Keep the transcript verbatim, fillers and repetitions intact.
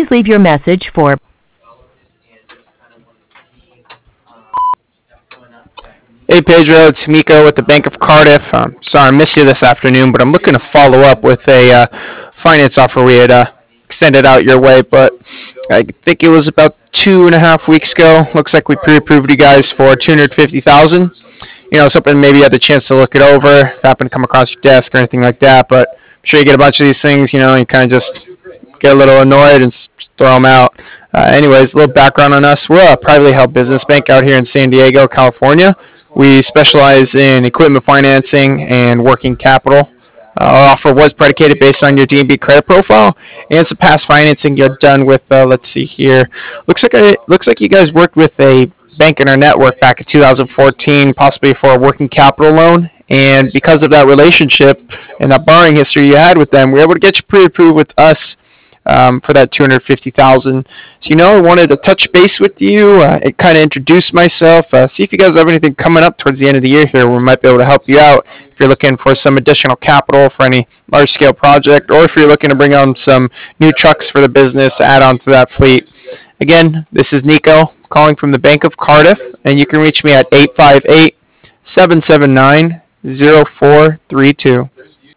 Please leave your message for Hey Pedro, it's Nico with the Bank of Cardiff. Um, sorry I missed you this afternoon, but I'm looking to follow up with a uh, finance offer we had uh, extended out your way, but I think it was about two and a half weeks ago. Looks like we pre-approved you guys for two hundred fifty thousand dollars. You know, something maybe you had the chance to look it over, if it happened to come across your desk or anything like that, but I'm sure you get a bunch of these things, you know, and you kind of just get a little annoyed and throw them out. Uh, anyways, a little background on us. We're a privately held business bank out here in San Diego, California. We specialize in equipment financing and working capital. Uh, our offer was predicated based on your D and B credit profile and some past financing you've done with. Uh, let's see here. Looks like it looks like you guys worked with a bank in our network back in two thousand fourteen, possibly for a working capital loan. And because of that relationship and that borrowing history you had with them, we were able to get you pre-approved with us um, for that two hundred fifty thousand dollars. So, you know, I wanted to touch base with you, uh, and kind of introduce myself, uh, see if you guys have anything coming up towards the end of the year here where we might be able to help you out if you're looking for some additional capital for any large scale project, or if you're looking to bring on some new trucks for the business, add on to that fleet. Again, this is Nico calling from the Bank of Cardiff, and you can reach me at eight five eight, seven seven nine, zero four three two.